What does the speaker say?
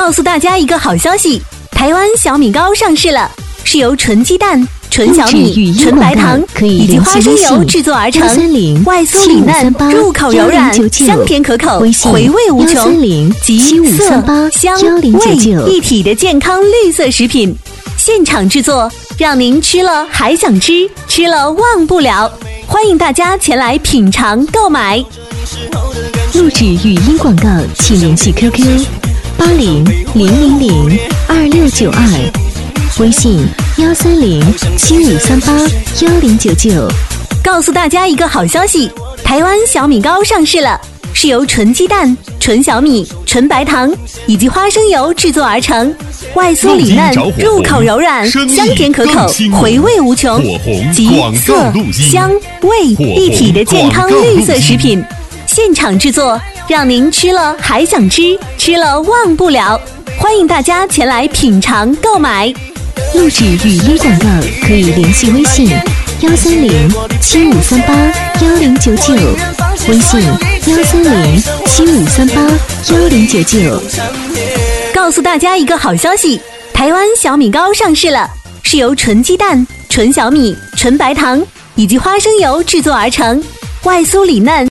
告诉大家一个好消息，台湾小米糕上市了，是由纯鸡蛋、纯小米、纯白糖以及花生油制作而成，外酥里嫩，入口柔软，香甜可口，回味无穷，集色、香、味一体的健康绿色食品，现场制作，让您吃了还想吃，吃了忘不了。欢迎大家前来品尝购买。 录制语音广告，请联系 QQ8000026692，微信13075381099。 告诉大家一个好消息，台湾小米糕上市了，是由纯鸡蛋、纯小米、纯白糖以及花生油制作而成，外酥里嫩，入口柔软，香甜可口，回味无穷，集色、香、味一体的健康绿色食品，现场制作，让您吃了还想吃，吃了忘不了。欢迎大家前来品尝购买。 录制语音广告可以联系微信13075381099，微信13075381099。 告诉大家一个好消息，台湾小米糕上市了，是由纯鸡蛋、纯小米、纯白糖以及花生油制作而成，外酥里嫩。